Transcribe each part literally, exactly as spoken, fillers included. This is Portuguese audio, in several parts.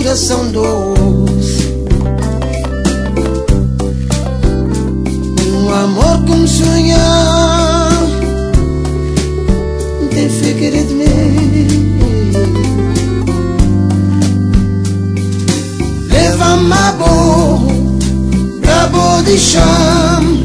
coração doce, um amor como sonhar, te ficarei de mim. Leva-me a boa, pra boa de chão.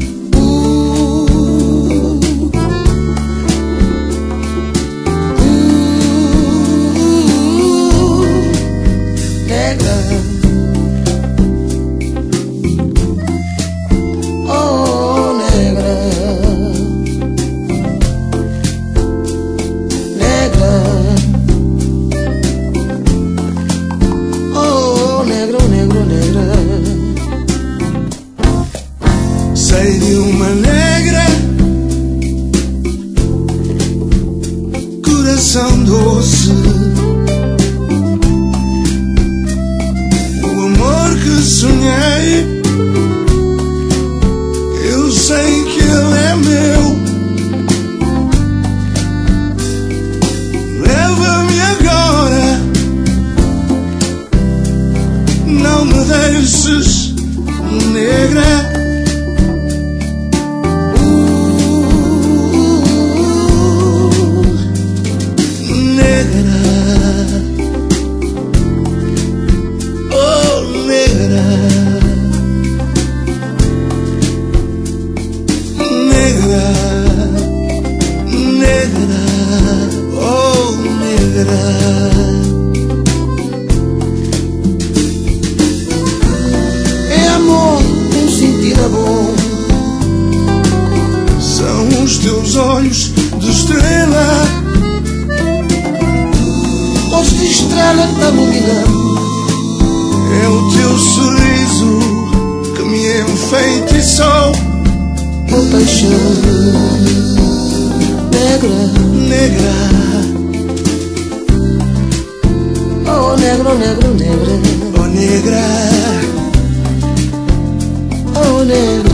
Sei de uma negra, coração doce, o amor que sonhei, eu sei que ele é meu. Leva-me agora, não me deixes, negra. É amor, um sentir a bom. São os teus olhos de estrela, Olhos de estrela da multidão. é o teu sorriso que me enfeitiçou. Oh paixão, negra, Negra, oh negro, negro, negra, oh negra, oh negra.